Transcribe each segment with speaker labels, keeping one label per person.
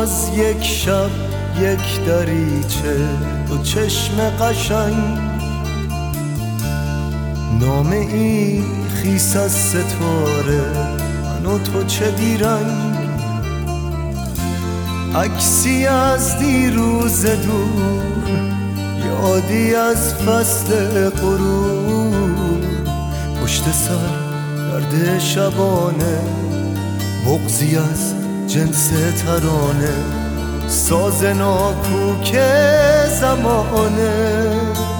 Speaker 1: باز یک شب یک دریچه دو چشم قشنگ، نامه ای خیس از ستاره من و تو چه بیرنگ، عکسی از دیروز دور یادی از فصل غرور، پشت سر درد شبانه بغضی از جنس ترانه، ساز ناکوک زمانه.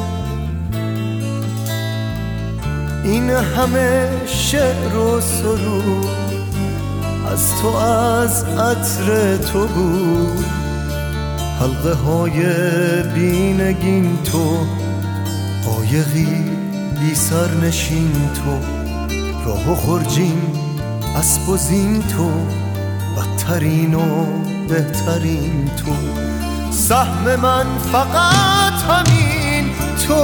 Speaker 1: این همه شعر و سرود از تو از عطر تو بود، حلقه های بینگین تو، قایقی بی سرنشین تو، راه و خرجین اسب و زین تو، بدترین و بهترین تو، سهم من فقط همین تو.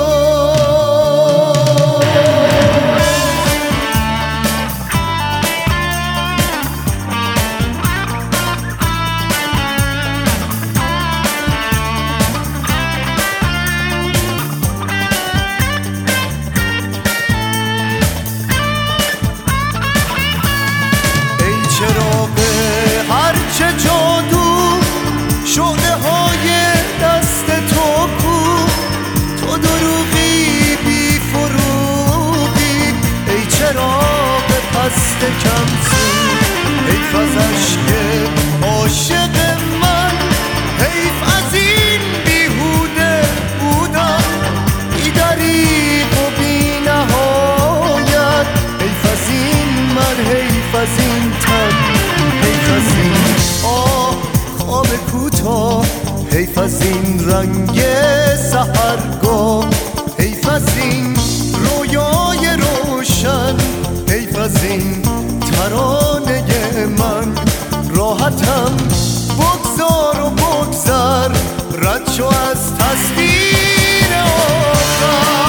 Speaker 1: هرچه جادو شعله های دست تو کو، تو دروغی بی فروغی، ای چراغ پست کم سو، حیف از عشق عاشق من، حیف از این بیهوده بودن، بی دریغ و بی نهایت، حیف از این من، حیف از این تن، حیف از این خواب کوتاه، حیف از این رنگ سحرگاه، حیف از این رویای روشن، حیف از این ترانه من. راحتم بگذار و بگذر، رد شو از تصویر آخر.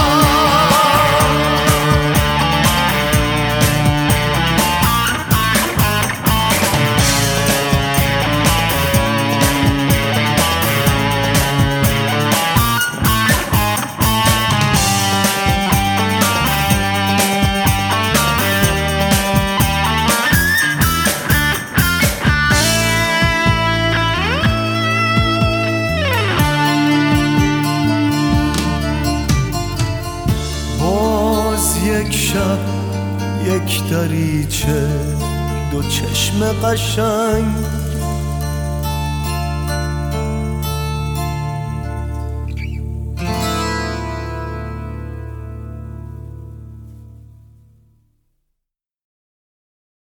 Speaker 1: یک شب یک دریچه دو چشم قشنگ،